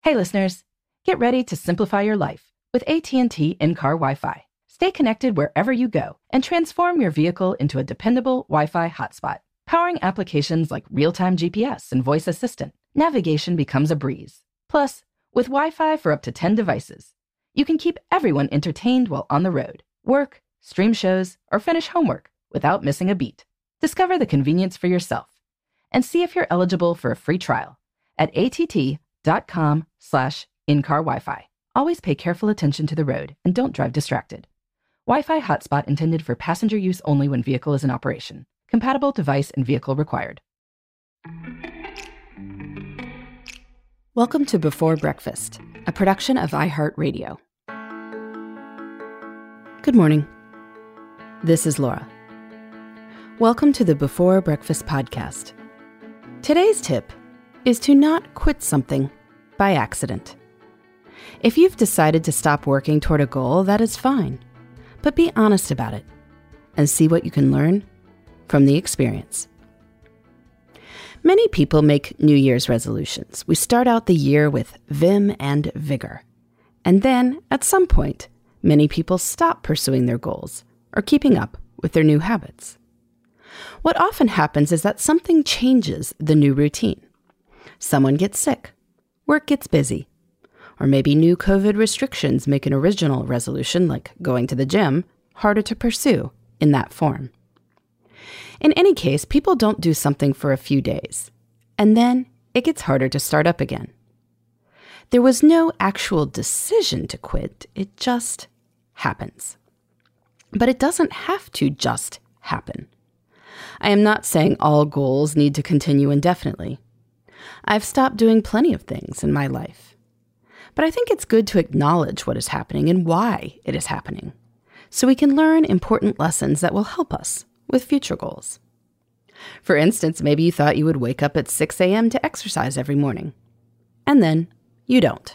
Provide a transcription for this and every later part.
Hey listeners, get ready to simplify your life with AT&T in-car Wi-Fi. Stay connected wherever you go and transform your vehicle into a dependable Wi-Fi hotspot. Powering applications like real-time GPS and voice assistant, navigation becomes a breeze. Plus, with Wi-Fi for up to 10 devices, you can keep everyone entertained while on the road, work, stream shows, or finish homework without missing a beat. Discover the convenience for yourself and see if you're eligible for a free trial at att.com/in-car Wi-Fi. Always pay careful attention to the road and don't drive distracted. Wi-Fi hotspot intended for passenger use only when vehicle is in operation. Compatible device and vehicle required. Welcome to Before Breakfast, a production of iHeartRadio. Good morning. This is Laura. Welcome to the Before Breakfast podcast. Today's tip is to not quit something by accident. If you've decided to stop working toward a goal, that is fine, but be honest about it and see what you can learn from the experience. Many people make New Year's resolutions. We start out the year with vim and vigor. And then, at some point, many people stop pursuing their goals or keeping up with their new habits. What often happens is that something changes the new routine. Someone gets sick, work gets busy, or maybe new COVID restrictions make an original resolution, like going to the gym, harder to pursue in that form. In any case, people don't do something for a few days, and then it gets harder to start up again. There was no actual decision to quit, it just happens. But it doesn't have to just happen. I am not saying all goals need to continue indefinitely. I've stopped doing plenty of things in my life. But I think it's good to acknowledge what is happening and why it is happening, so we can learn important lessons that will help us with future goals. For instance, maybe you thought you would wake up at 6 a.m. to exercise every morning, and then you don't.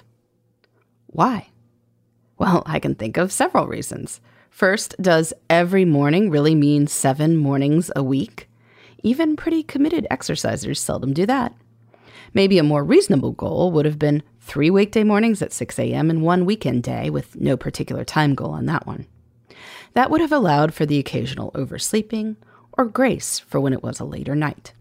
Why? Well, I can think of several reasons. First, does every morning really mean 7 mornings a week? Even pretty committed exercisers seldom do that. Maybe a more reasonable goal would have been 3 weekday mornings at 6 a.m. and 1 weekend day with no particular time goal on that one. That would have allowed for the occasional oversleeping or grace for when it was a later night.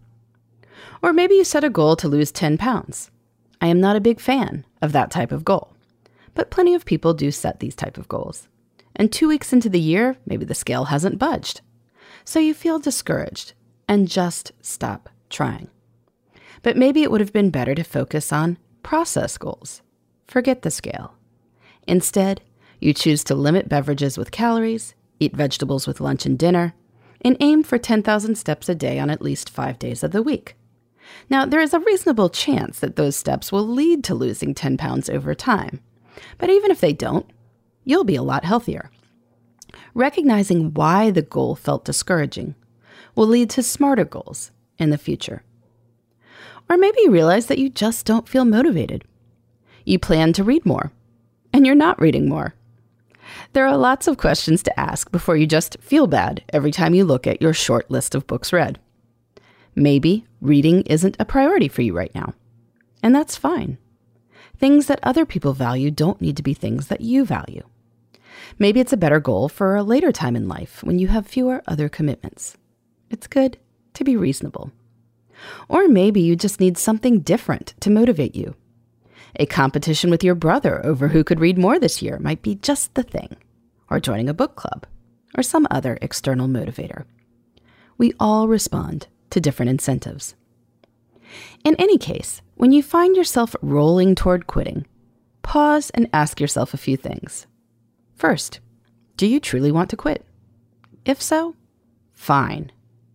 Or maybe you set a goal to lose 10 pounds. I am not a big fan of that type of goal, but plenty of people do set these type of goals. And 2 weeks into the year, maybe the scale hasn't budged. So you feel discouraged and just stop trying. But maybe it would have been better to focus on process goals. Forget the scale. Instead, you choose to limit beverages with calories, eat vegetables with lunch and dinner, and aim for 10,000 steps a day on at least 5 days of the week. Now, there is a reasonable chance that those steps will lead to losing 10 pounds over time. But even if they don't, you'll be a lot healthier. Recognizing why the goal felt discouraging will lead to smarter goals in the future. Or maybe you realize that you just don't feel motivated. You plan to read more, and you're not reading more. There are lots of questions to ask before you just feel bad every time you look at your short list of books read. Maybe reading isn't a priority for you right now, and that's fine. Things that other people value don't need to be things that you value. Maybe it's a better goal for a later time in life when you have fewer other commitments. It's good to be reasonable. Or maybe you just need something different to motivate you. A competition with your brother over who could read more this year might be just the thing, or joining a book club, or some other external motivator. We all respond to different incentives. In any case, when you find yourself rolling toward quitting, pause and ask yourself a few things. First, do you truly want to quit? If so, fine.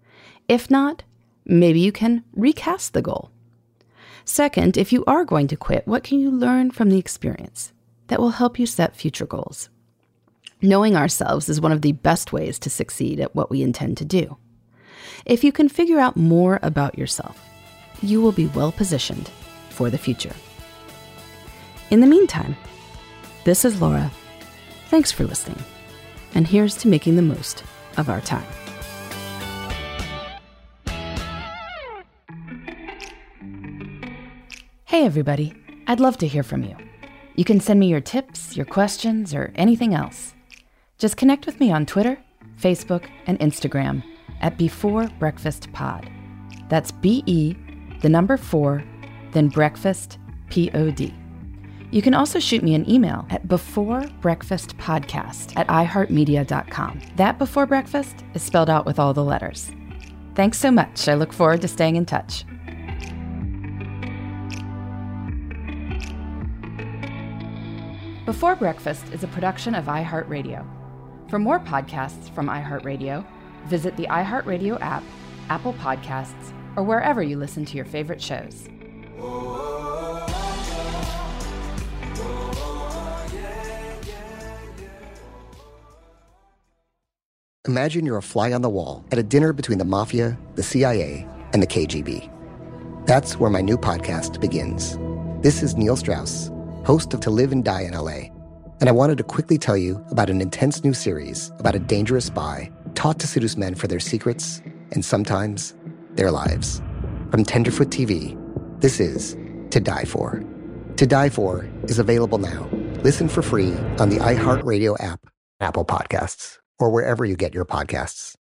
If not, maybe you can recast the goal. Second, if you are going to quit, what can you learn from the experience that will help you set future goals? Knowing ourselves is one of the best ways to succeed at what we intend to do. If you can figure out more about yourself, you will be well positioned for the future. In the meantime, this is Laura. Thanks for listening. And here's to making the most of our time. Hey everybody, I'd love to hear from you. You can send me your tips, your questions, or anything else. Just connect with me on Twitter, Facebook, and Instagram at Before Breakfast Pod. That's BE, the number 4, then breakfast, POD. You can also shoot me an email at beforebreakfastpodcast@iheartmedia.com. That Before Breakfast is spelled out with all the letters. Thanks so much. I look forward to staying in touch. Before Breakfast is a production of iHeartRadio. For more podcasts from iHeartRadio, visit the iHeartRadio app, Apple Podcasts, or wherever you listen to your favorite shows. Imagine you're a fly on the wall at a dinner between the mafia, the CIA, and the KGB. That's where my new podcast begins. This is Neil Strauss, host of To Live and Die in LA, and I wanted to quickly tell you about an intense new series about a dangerous spy taught to seduce men for their secrets and sometimes their lives. From Tenderfoot TV, this is To Die For. To Die For is available now. Listen for free on the iHeartRadio app, Apple Podcasts, or wherever you get your podcasts.